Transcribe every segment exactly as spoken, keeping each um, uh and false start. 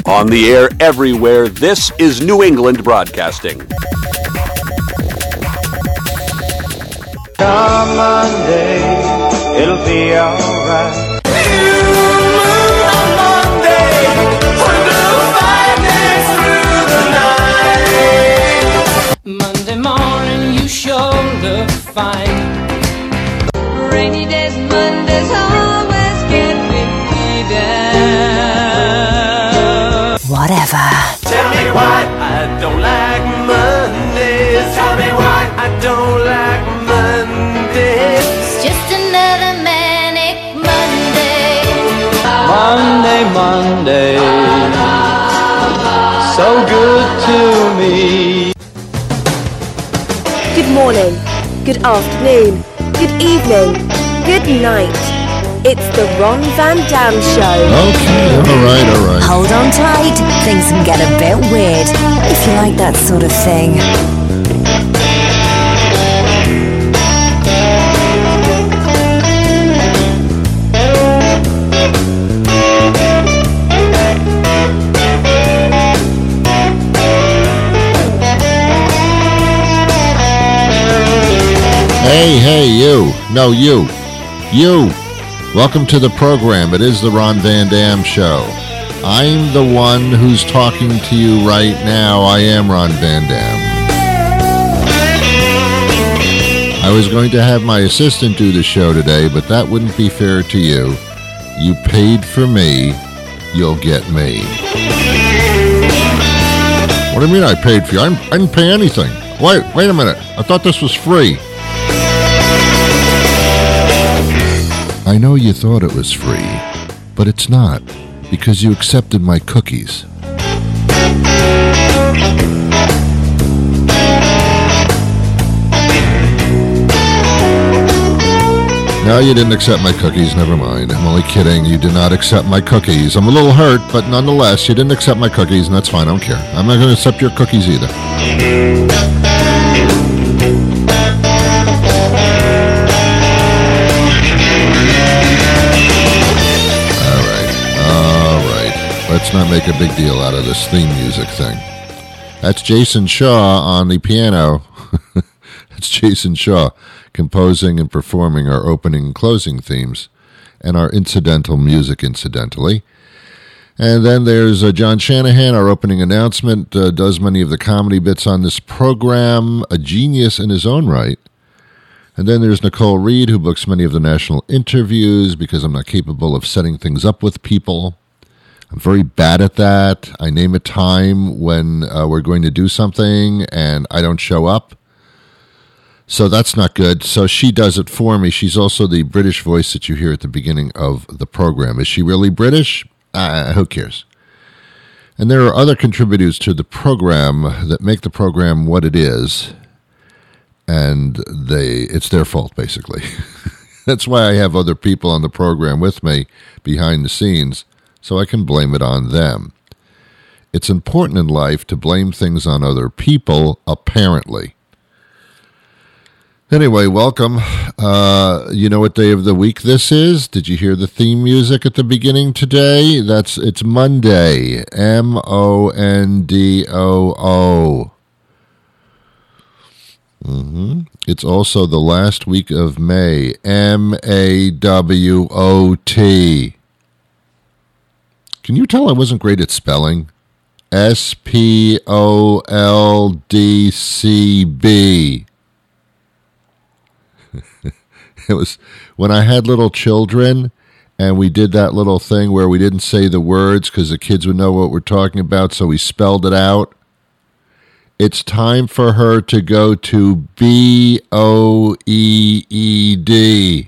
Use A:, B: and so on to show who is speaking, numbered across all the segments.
A: On the air everywhere, this is New England Broadcasting.
B: Come Monday, it'll be alright.
C: Monday morning, you sure look fine. Rainy days, Mondays always get me down.
D: Whatever.
B: Tell me why I don't like Mondays. Tell me why I don't like Mondays.
E: It's just another manic Monday.
B: Monday, Monday, so good to me.
F: Good morning, good afternoon, good evening, good night. It's the Ron Van Dam Show.
G: Okay, all right, all right.
D: Hold on tight. Things can get a bit weird if you like that sort of thing.
G: Hey, hey, you. No, you. You. Welcome to the program. It is the Ron Van Dam Show. I'm the one who's talking to you right now. I am Ron Van Dam. I was going to have my assistant do the show today, but that wouldn't be fair to you. You paid for me. You'll get me. What do you mean I paid for you? I didn't, I didn't pay anything. Wait, wait a minute. I thought this was free. I know you thought it was free, but it's not, because you accepted my cookies. No, you didn't accept my cookies. Never mind. I'm only kidding. You did not accept my cookies. I'm a little hurt, but nonetheless, you didn't accept my cookies, and that's fine. I don't care. I'm not going to accept your cookies either. Let's not make a big deal out of this theme music thing. That's Jason Shaw on the piano. That's Jason Shaw composing and performing our opening and closing themes and our incidental music, incidentally. And then there's uh, John Shanahan, our opening announcement, uh, does many of the comedy bits on this program, a genius in his own right. And then there's Nicole Reed, who books many of the national interviews because I'm not capable of setting things up with people. I'm very bad at that. I name a time when uh, we're going to do something and I don't show up. So that's not good. So she does it for me. She's also the British voice that you hear at the beginning of the program. Is she really British? Uh, who cares? And there are other contributors to the program that make the program what it is. And they it's their fault, basically. That's why I have other people on the program with me behind the scenes, so I can blame it on them. It's important in life to blame things on other people, apparently. Anyway, welcome. Uh, you know what day of the week this is? Did you hear the theme music at the beginning today? That's It's Monday. M O N D O O. Mm-hmm. It's also the last week of May. M A W O T. Can you tell I wasn't great at spelling? S P O L D C B. It was when I had little children and we did that little thing where we didn't say the words because the kids would know what we're talking about, so we spelled it out. It's time for her to go to B O E E D.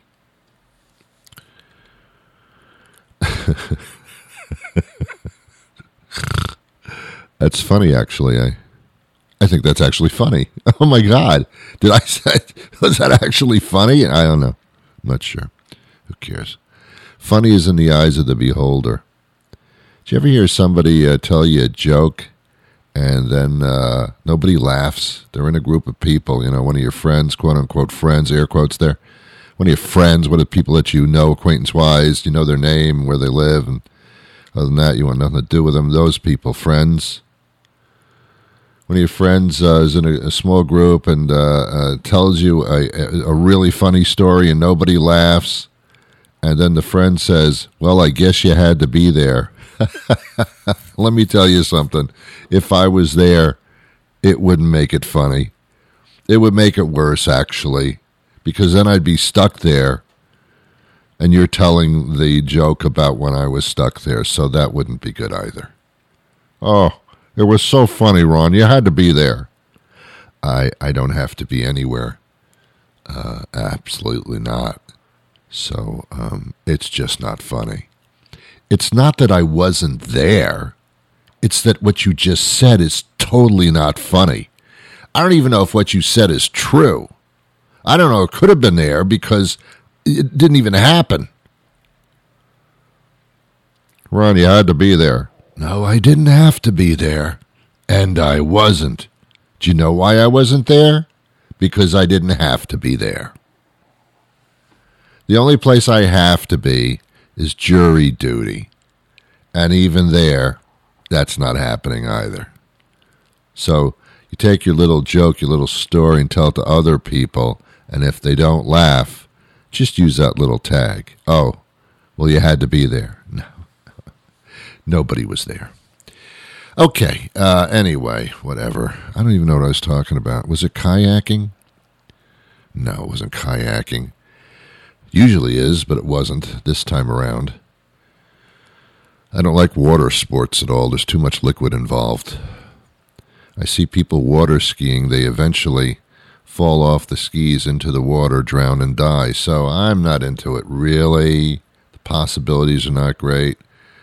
G: That's funny, actually. I I think that's actually funny. Oh, my God. Did I say, was that actually funny? I don't know. I'm not sure. Who cares? Funny is in the eyes of the beholder. Did you ever hear somebody uh, tell you a joke and then uh, nobody laughs? They're in a group of people, you know, one of your friends, quote-unquote friends, air quotes there. One of your friends, one of the people that you know acquaintance-wise, you know their name, where they live, and Other than that, you want nothing to do with them. Those people, friends. One of your friends uh, is in a, a small group and uh, uh, tells you a, a, a really funny story and nobody laughs. And then the friend says, well, I guess you had to be there. Let me tell you something. If I was there, it wouldn't make it funny. It would make it worse, actually, because then I'd be stuck there. And you're telling the joke about when I was stuck there, so that wouldn't be good either. Oh, it was so funny, Ron. You had to be there. I I don't have to be anywhere. Uh, absolutely not. So um, it's just not funny. It's not that I wasn't there. It's that what you just said is totally not funny. I don't even know if what you said is true. I don't know. It could have been there because it didn't even happen. Ron, you had to be there. No, I didn't have to be there. And I wasn't. Do you know why I wasn't there? Because I didn't have to be there. The only place I have to be is jury duty. And even there, that's not happening either. So you take your little joke, your little story, and tell it to other people. And if they don't laugh, just use that little tag. Oh, well, you had to be there. No. Nobody was there. Okay, uh, anyway, whatever. I don't even know what I was talking about. Was it kayaking? No, it wasn't kayaking. Usually is, but it wasn't this time around. I don't like water sports at all. There's too much liquid involved. I see people water skiing. They eventually fall off the skis into the water, drown, and die. So I'm not into it, really. The possibilities are not great.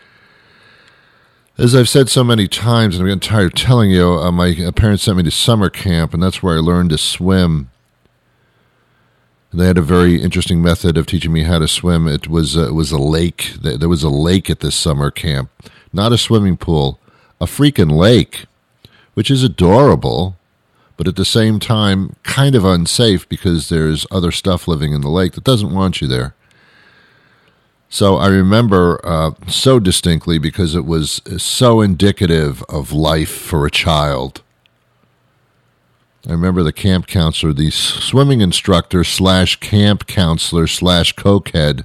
G: As I've said so many times, and I'm getting tired of telling you, uh, my parents sent me to summer camp, and that's where I learned to swim. They had a very interesting method of teaching me how to swim. It was uh, it was a lake. There was a lake at this summer camp. Not a swimming pool, a freaking lake, which is adorable, but at the same time kind of unsafe because there's other stuff living in the lake that doesn't want you there. So I remember uh, so distinctly because it was so indicative of life for a child. I remember the camp counselor, the swimming instructor slash camp counselor slash cokehead.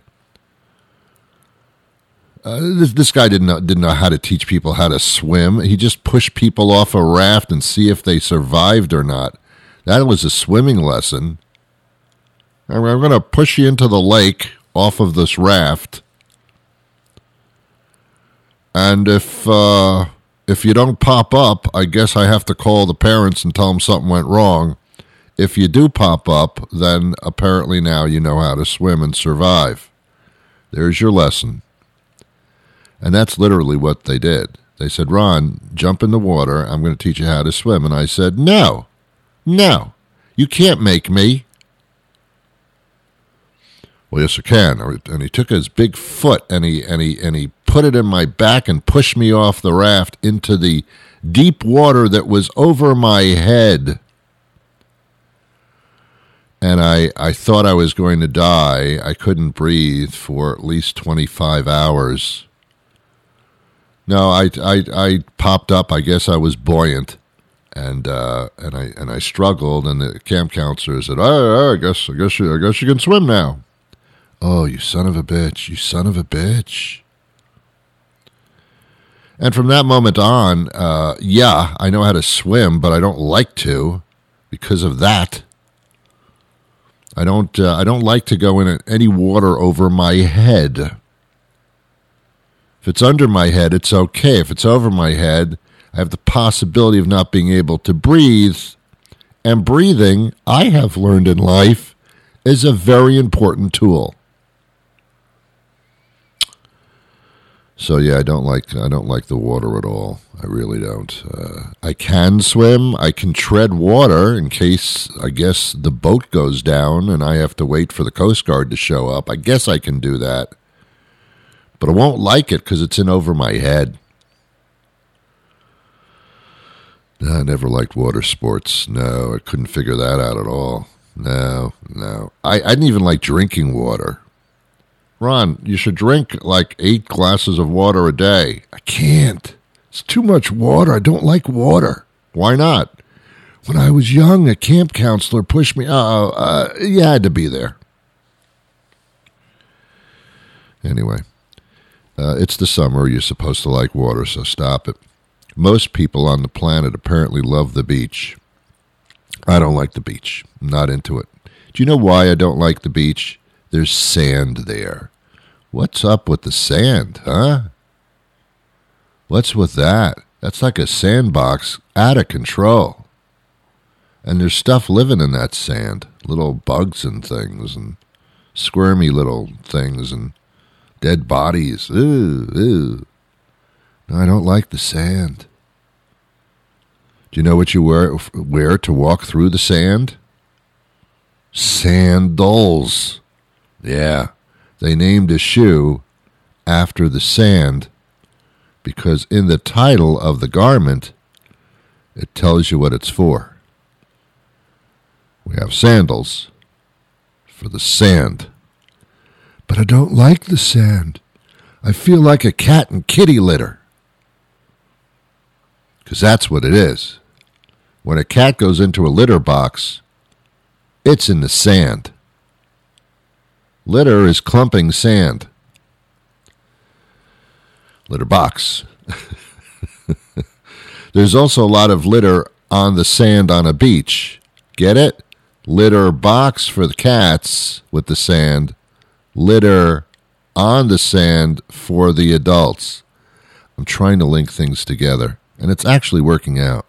G: Uh, this, this guy didn't know, didn't know how to teach people how to swim. He just pushed people off a raft and see if they survived or not. That was a swimming lesson. I'm, I'm going to push you into the lake off of this raft. And if... Uh, If you don't pop up, I guess I have to call the parents and tell them something went wrong. If you do pop up, then apparently now you know how to swim and survive. There's your lesson. And that's literally what they did. They said, Ron, jump in the water. I'm going to teach you how to swim. And I said, no, no, you can't make me. Well, yes, I can. And he took his big foot and he and he and he put it in my back and pushed me off the raft into the deep water that was over my head. And I, I thought I was going to die. I couldn't breathe for at least twenty-five hours. No, I, I, I popped up. I guess I was buoyant. And uh, and I and I struggled. And the camp counselor said, oh, I guess I guess you, I guess you can swim now. Oh, you son of a bitch, you son of a bitch. And from that moment on, uh, yeah, I know how to swim, but I don't like to because of that. I don't uh, I don't like to go in any water over my head. If it's under my head, it's okay. If it's over my head, I have the possibility of not being able to breathe. And breathing, I have learned in life, is a very important tool. So yeah, I don't like I don't like the water at all. I really don't. Uh, I can swim. I can tread water in case, I guess, the boat goes down and I have to wait for the Coast Guard to show up. I guess I can do that. But I won't like it because it's in over my head. No, I never liked water sports. No, I couldn't figure that out at all. No, no. I, I didn't even like drinking water. Ron, you should drink like eight glasses of water a day. I can't. It's too much water. I don't like water. Why not? When I was young, a camp counselor pushed me. Uh, uh, you had to be there. Anyway, uh, it's the summer. You're supposed to like water, so stop it. Most people on the planet apparently love the beach. I don't like the beach. I'm not into it. Do you know why I don't like the beach? There's sand there. What's up with the sand, huh? What's with that? That's like a sandbox out of control. And there's stuff living in that sand. Little bugs and things and squirmy little things and dead bodies. Ooh, ooh. No, I don't like the sand. Do you know what you wear, wear to walk through the sand? Sandals. Yeah, they named a shoe after the sand because in the title of the garment, it tells you what it's for. We have sandals for the sand. But I don't like the sand. I feel like a cat and kitty litter. Because that's what it is. When a cat goes into a litter box, it's in the sand. Litter is clumping sand. Litter box. There's also a lot of litter on the sand on a beach. Get it? Litter box for the cats with the sand. Litter on the sand for the adults. I'm trying to link things together, and it's actually working out.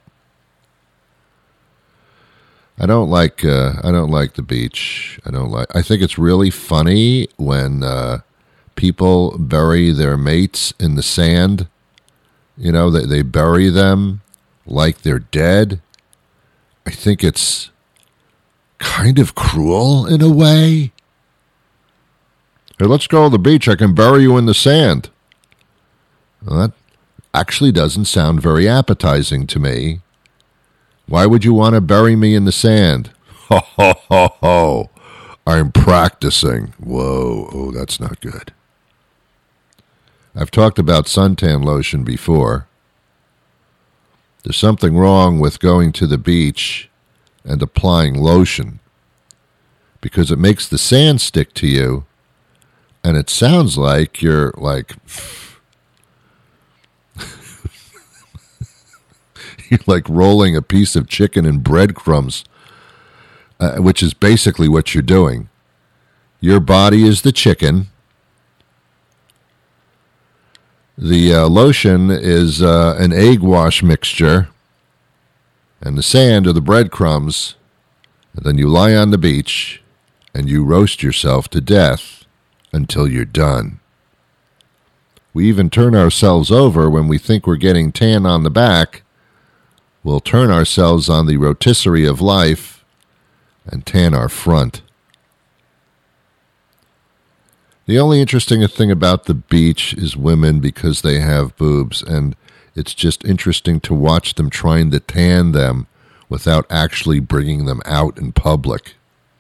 G: I don't like uh, I don't like the beach. I don't like. I think it's really funny when uh, people bury their mates in the sand. You know, they they bury them like they're dead. I think it's kind of cruel in a way. Hey, let's go to the beach. I can bury you in the sand. Well, that actually doesn't sound very appetizing to me. Why would you want to bury me in the sand? Ho, ho, ho, ho. I'm practicing. Whoa, oh, that's not good. I've talked about suntan lotion before. There's something wrong with going to the beach and applying lotion because it makes the sand stick to you, and it sounds like you're like... You're like rolling a piece of chicken in breadcrumbs, uh, which is basically what you're doing. Your body is the chicken. The uh, lotion is uh, an egg wash mixture, and the sand are the breadcrumbs. And then you lie on the beach, and you roast yourself to death until you're done. We even turn ourselves over when we think we're getting tan on the back. We'll turn ourselves on the rotisserie of life and tan our front. The only interesting thing about the beach is women because they have boobs, and it's just interesting to watch them trying to tan them without actually bringing them out in public,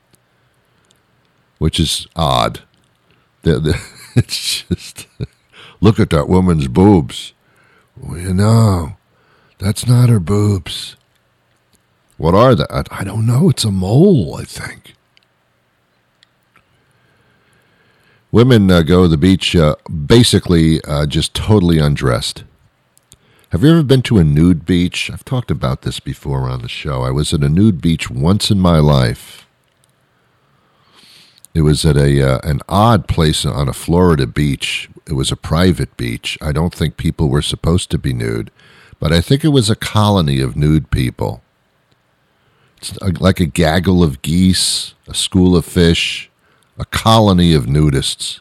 G: which is odd. They're, they're, it's just, look at that woman's boobs. Well, you know. That's not her boobs. What are they? I, I don't know. It's a mole, I think. Women uh, go to the beach uh, basically uh, just totally undressed. Have you ever been to a nude beach? I've talked about this before on the show. I was at a nude beach once in my life. It was at a uh, an odd place on a Florida beach. It was a private beach. I don't think people were supposed to be nude. But I think it was a colony of nude people. It's like a gaggle of geese, a school of fish, a colony of nudists.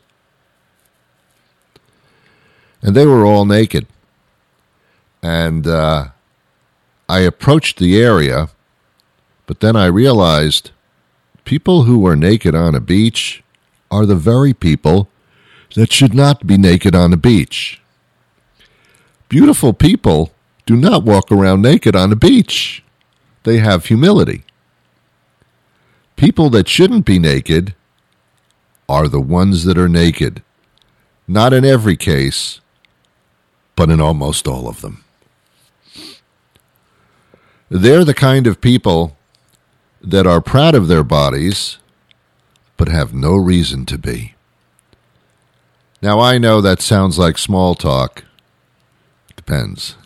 G: And they were all naked. And uh, I approached the area, but then I realized people who are naked on a beach are the very people that should not be naked on a beach. Beautiful people do not walk around naked on a beach. They have humility. People that shouldn't be naked are the ones that are naked. Not in every case, but in almost all of them. They're the kind of people that are proud of their bodies, but have no reason to be. Now, I know that sounds like small talk. Depends.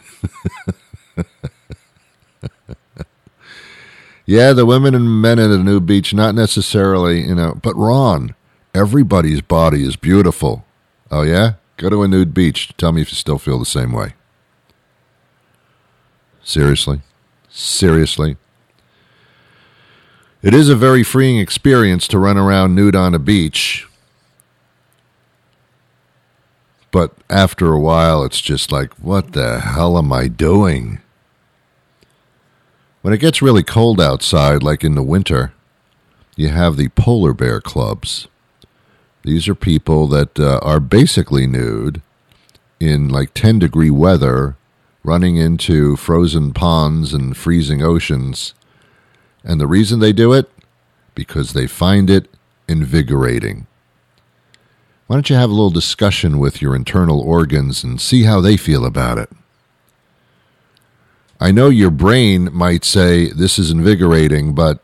G: Yeah, the women and men at a nude beach, not necessarily, you know, but Ron, everybody's body is beautiful. Oh, yeah? Go to a nude beach. Tell me if you still feel the same way. Seriously? Seriously? It is a very freeing experience to run around nude on a beach. But after a while, it's just like, what the hell am I doing? When it gets really cold outside, like in the winter, you have the polar bear clubs. These are people that uh, are basically nude in like ten degree weather, running into frozen ponds and freezing oceans. And the reason they do it? Because they find it invigorating. Why don't you have a little discussion with your internal organs and see how they feel about it? I know your brain might say this is invigorating, but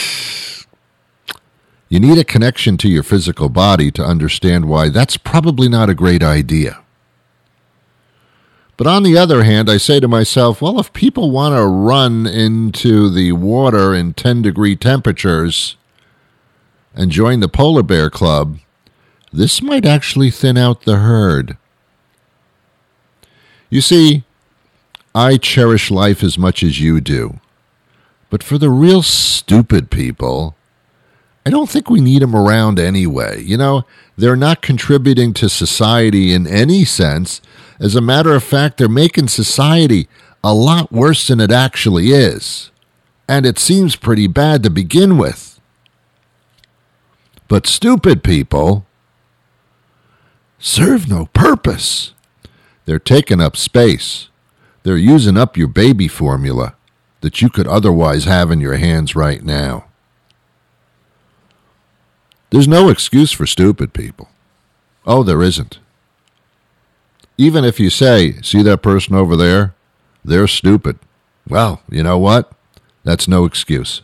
G: you need a connection to your physical body to understand why that's probably not a great idea. But on the other hand, I say to myself, well, if people want to run into the water in ten degree temperatures and join the Polar Bear Club, this might actually thin out the herd. You see, I cherish life as much as you do. But for the real stupid people, I don't think we need them around anyway. You know, they're not contributing to society in any sense. As a matter of fact, they're making society a lot worse than it actually is. And it seems pretty bad to begin with. But stupid people serve no purpose. They're taking up space. They're using up your baby formula that you could otherwise have in your hands right now. There's no excuse for stupid people. Oh, there isn't. Even if you say, see that person over there? They're stupid. Well, you know what? That's no excuse.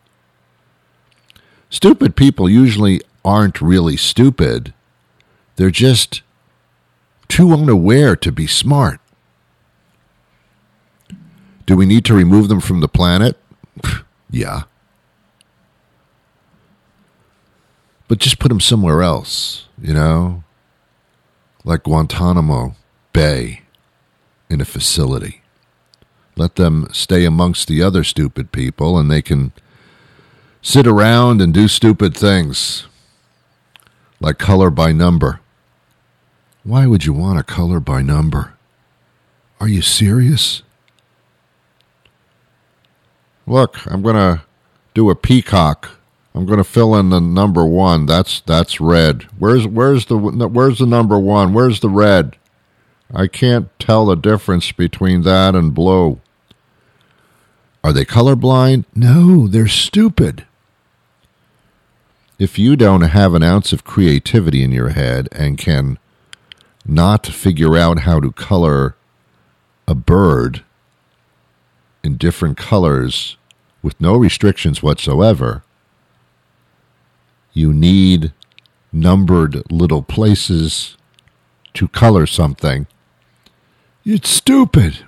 G: Stupid people usually aren't really stupid. They're just too unaware to be smart. Do we need to remove them from the planet? Yeah. But just put them somewhere else, you know? Like Guantanamo Bay in a facility. Let them stay amongst the other stupid people and they can sit around and do stupid things. Like color by number. Why would you want a color by number? Are you serious? Look, I'm going to do a peacock. I'm going to fill in the number one. That's that's red. Where's where's the where's the number one? Where's the red? I can't tell the difference between that and blue. Are they colorblind? No, they're stupid. If you don't have an ounce of creativity in your head and can not figure out how to color a bird in different colors with no restrictions whatsoever, you need numbered little places to color something. It's stupid.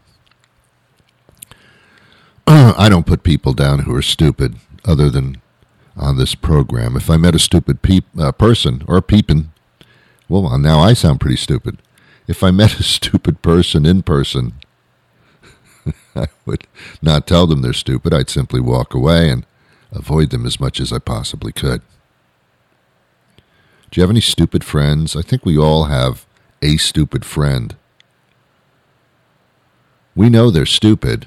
G: I don't put people down who are stupid other than on this program. If I met a stupid peep, uh, person or peepin', well, now I sound pretty stupid. If I met a stupid person in person, I would not tell them they're stupid. I'd simply walk away and avoid them as much as I possibly could. Do you have any stupid friends? I think we all have a stupid friend. We know they're stupid,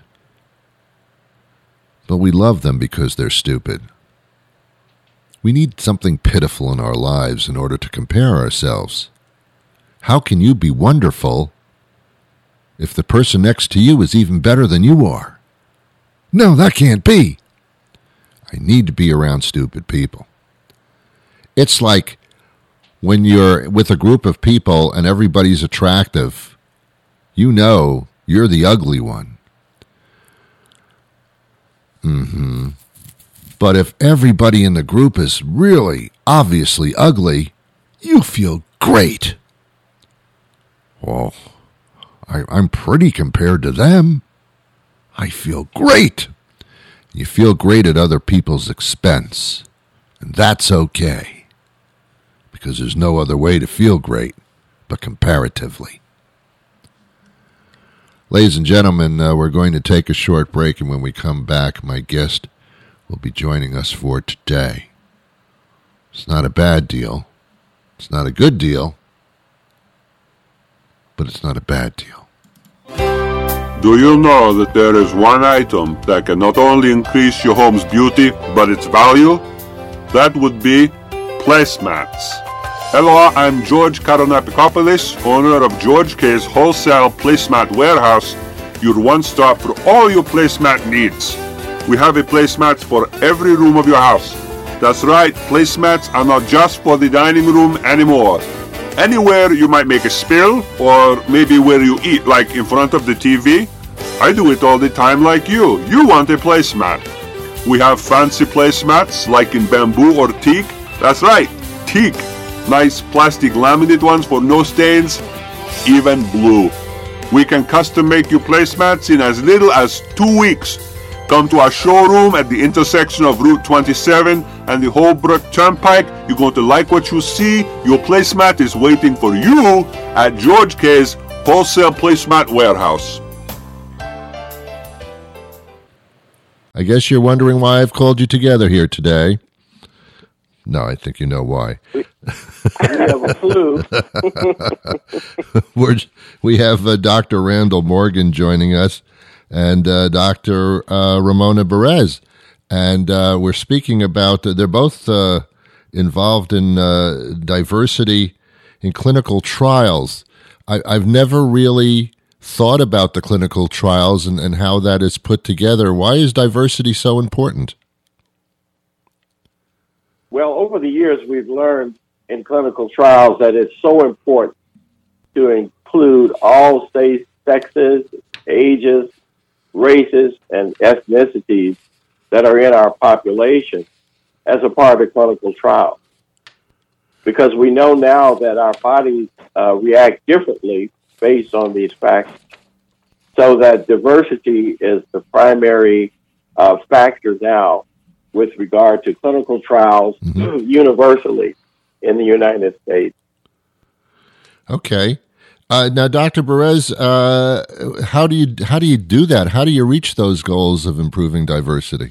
G: but we love them because they're stupid. We need something pitiful in our lives in order to compare ourselves. How can you be wonderful if the person next to you is even better than you are? No, that can't be. I need to be around stupid people. It's like when you're with a group of people and everybody's attractive, you know you're the ugly one. Mm-hmm. But if everybody in the group is really obviously ugly, you feel great. Well, I, I'm pretty compared to them. I feel great. You feel great at other people's expense. And that's okay. Because there's no other way to feel great but comparatively. Ladies and gentlemen, uh, we're going to take a short break, and when we come back, my guest will be joining us for today. It's not a bad deal. It's not a good deal. But it's not a bad deal.
H: Do you know that there is one item that can not only increase your home's beauty, but its value? That would be placemats. Hello, I'm George Karonapikopoulos, owner of George K's Wholesale Placemat Warehouse, your one-stop for all your placemat needs. We have a placemats for every room of your house. That's right, placemats are not just for the dining room anymore. Anywhere you might make a spill, or maybe where you eat, like in front of the T V. I do it all the time like you. You want a placemat. We have fancy placemats like in bamboo or teak. That's right, teak. Nice plastic laminate ones for no stains, even blue. We can custom make you placemats in as little as two weeks. Come to our showroom at the intersection of Route twenty-seven and the Holbrook Turnpike. You're going to like what you see. Your placemat is waiting for you at George K's Wholesale Placemat Warehouse.
G: I guess you're wondering why I've called you together here today. No, I think you know why.
I: I have a clue.
G: We're, we have uh, Doctor Randall Morgan joining us, and uh, Doctor Uh, Ramona Perez. And uh, we're speaking about, uh, they're both uh, involved in uh, diversity in clinical trials. I, I've never really thought about the clinical trials and, and how that is put together. Why is diversity so important?
I: Well, over the years, we've learned in clinical trials that it's so important to include all sexes, ages, races, and ethnicities that are in our population as a part of clinical trials. Because we know now that our bodies uh, react differently based on these factors. So that diversity is the primary uh, factor now with regard to clinical trials mm-hmm. universally in the United States.
G: Okay. Uh, now, Doctor Perez, uh, how do you how do you do that? How do you reach those goals of improving diversity?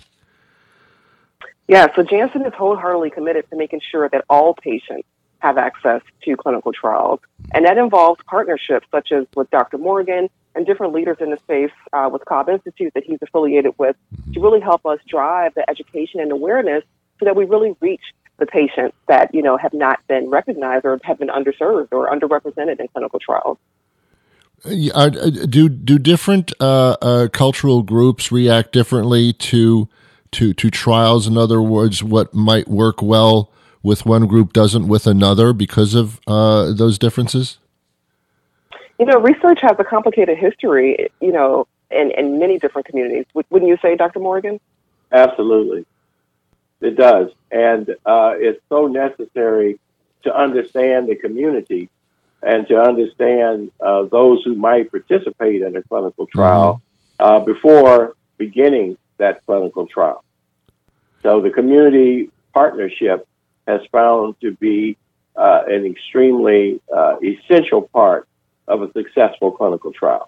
J: Yeah, so Janssen is wholeheartedly committed to making sure that all patients have access to clinical trials. And that involves partnerships such as with Doctor Morgan and different leaders in the space uh, with Cobb Institute that he's affiliated with to really help us drive the education and awareness so that we really reach the patients that, you know, have not been recognized or have been underserved or underrepresented in clinical trials.
G: Uh, do do different uh, uh, cultural groups react differently to to to trials? In other words, what might work well with one group doesn't with another because of uh, those differences?
J: You know, research has a complicated history, you know, in, in many different communities. Wouldn't you say, Doctor Morgan?
I: Absolutely. It does. And uh, it's so necessary to understand the community and to understand uh, those who might participate in a clinical trial mm-hmm. uh, before beginning that clinical trial. So the community partnership has found to be uh, an extremely uh, essential part of a successful clinical trial.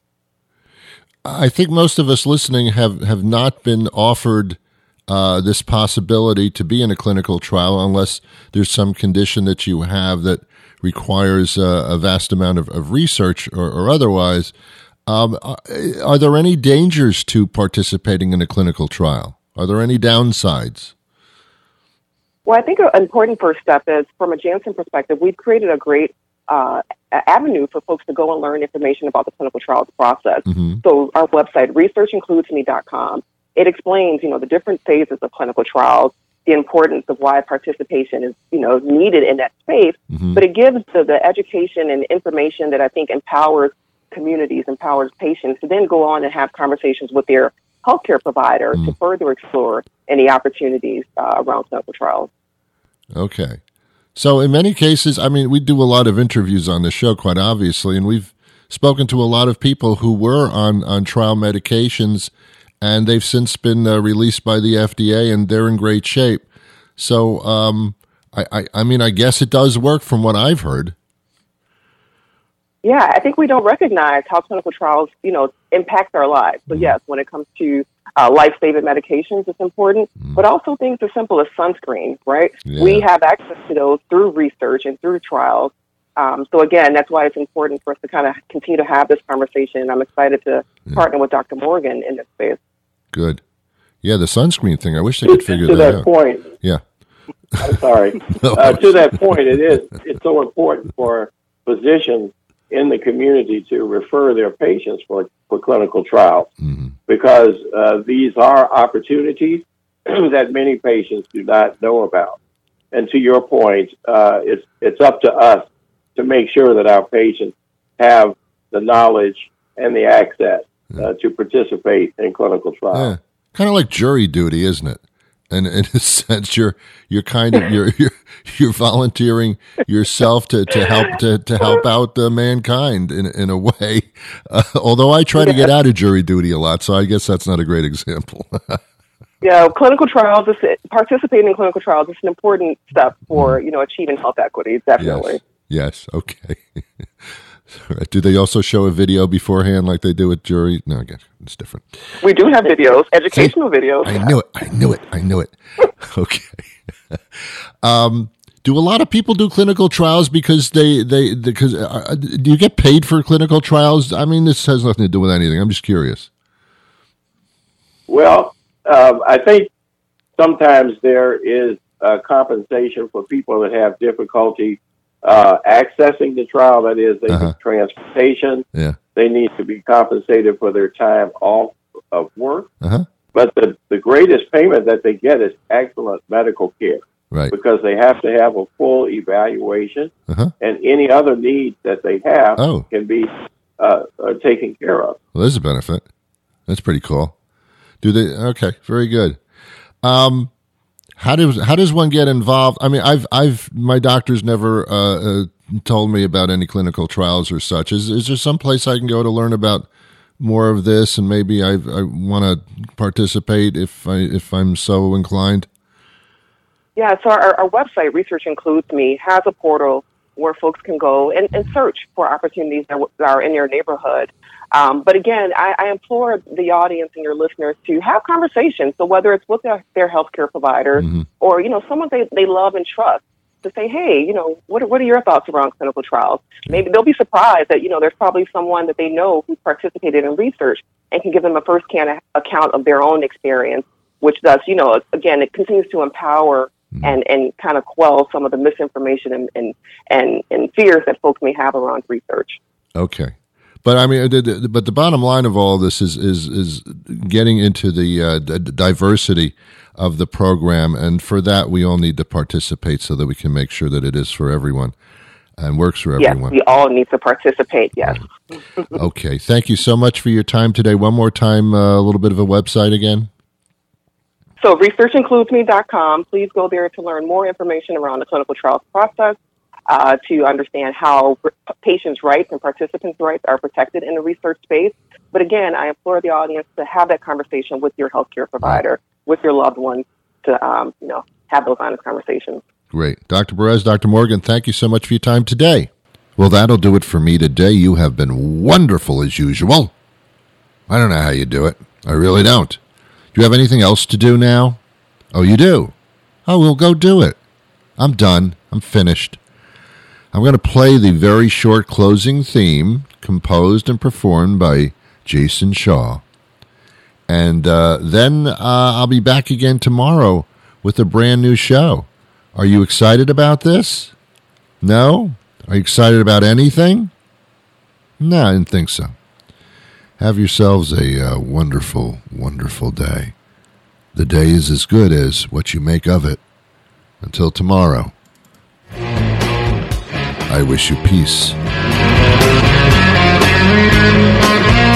G: I think most of us listening have, have not been offered uh, this possibility to be in a clinical trial unless there's some condition that you have that requires uh, a vast amount of, of research or, or otherwise. Um, are there any dangers to participating in a clinical trial? Are there any downsides?
J: Well, I think an important first step is, from a Janssen perspective, we've created a great uh, avenue for folks to go and learn information about the clinical trials process. Mm-hmm. So our website, research includes me dot com, it explains, you know, the different phases of clinical trials the importance of why participation is, you know, needed in that space.
G: Mm-hmm.
J: But it gives the, the education and information that I think empowers communities, empowers patients to then go on and have conversations with their healthcare provider
G: Mm.
J: to further explore any opportunities uh, around clinical trials.
G: Okay. So in many cases, I mean, we do a lot of interviews on the show, quite obviously, and we've spoken to a lot of people who were on, on trial medications, and they've since been uh, released by the F D A, and they're in great shape. So, um, I, I, I mean, I guess it does work from what I've heard.
J: Yeah, I think we don't recognize how clinical trials, you know, impact our lives. So yes, when it comes to uh, life-saving medications, it's important,
G: Mm.
J: but also things as simple as sunscreen, right?
G: Yeah.
J: We have access to those through research and through trials. Um, so again, that's why it's important for us to kind of continue to have this conversation. And I'm excited to
G: Yeah.
J: partner with Doctor Morgan in this space.
G: Good. Yeah, the sunscreen thing, I wish they
I: To,
G: could figure
I: to
G: that
I: that
G: out.
I: point,
G: Yeah.
I: I'm sorry. Uh, to that point, it is it's so important for physicians in the community to refer their patients for, for clinical trials
G: Mhm.
I: because uh, these are opportunities that many patients do not know about. And to your point, uh, it's it's up to us to make sure that our patients have the knowledge and the access uh, to participate in clinical trials.
G: Yeah. Kind of like jury duty, isn't it? And in a sense, you're you're kind of you're you're, you're volunteering yourself to, to help to, to help out uh, mankind in in a way. Uh, although I try to get out of jury duty a lot, so I guess that's not a great example.
J: Yeah, clinical trials, is, participating in clinical trials is an important step for, you know, achieving health equity, definitely.
G: Yes. Yes. Okay. Do they also show a video beforehand like they do with jury? No, again, it's different.
J: We do have videos, educational videos.
G: I knew it. I knew it. I knew it. Okay. um, do a lot of people do clinical trials because they they because uh, do you get paid for clinical trials? I mean, this has nothing to do with anything. I'm just curious.
I: Well, um, I think sometimes there is uh, compensation for people that have difficulty uh, accessing the trial. That is, they
G: Uh-huh.
I: need transportation.
G: Yeah.
I: They need to be compensated for their time off of work.
G: Uh-huh.
I: But the, the greatest payment that they get is excellent medical care
G: Right.
I: because they have to have a full evaluation,
G: Uh-huh.
I: and any other needs that they have
G: Oh.
I: can be uh, uh, taken care of.
G: Well, there's a benefit. That's pretty cool. Do they? Okay, very good. Um, how does how does one get involved? I mean, I've I've my doctor's never uh, uh, told me about any clinical trials or such. Is is there some place I can go to learn about more of this, and maybe I I want to participate if I if I'm so inclined?
J: Yeah, so our, our website, Research Includes Me, has a portal where folks can go and, and search for opportunities that, w- that are in your neighborhood. Um, but again, I, I implore the audience and your listeners to have conversations. So whether it's with their, their healthcare provider
G: Mm-hmm.
J: or, you know, someone they, they love and trust, to say, hey, you know, what are, what are your thoughts around clinical trials? Maybe they'll be surprised that, you know, there's probably someone that they know who participated in research and can give them a first-hand account of their own experience, which does, you know, again, it continues to empower and, and kind of quell some of the misinformation and, and, and, and fears that folks may have around research.
G: Okay. But I mean, the, the, but the bottom line of all this is is is getting into the uh, d- diversity of the program, and for that we all need to participate so that we can make sure that it is for everyone and works for
J: Yes,
G: everyone.
J: we all need to participate. Yes.
G: Okay, thank you so much for your time today. One more time, uh, a little bit of a website again.
J: So research includes me dot com. Please go there to learn more information around the clinical trials process, uh, to understand how patients' rights and participants' rights are protected in the research space. But again, I implore the audience to have that conversation with your healthcare provider, with your loved ones, to um, you know have those honest conversations.
G: Great. Doctor Perez, Doctor Morgan, thank you so much for your time today. Well, that'll do it for me today. You have been wonderful as usual. I don't know how you do it. I really don't. Do you have anything else to do now? Oh, you do? Oh, we'll go do it. I'm done. I'm finished. I'm going to play the very short closing theme composed and performed by Jason Shaw. And uh, then uh, I'll be back again tomorrow with a brand new show. Are you excited about this? No? Are you excited about anything? No, I didn't think so. Have yourselves a uh, wonderful, wonderful day. The day is as good as what you make of it. Until tomorrow, I wish you peace.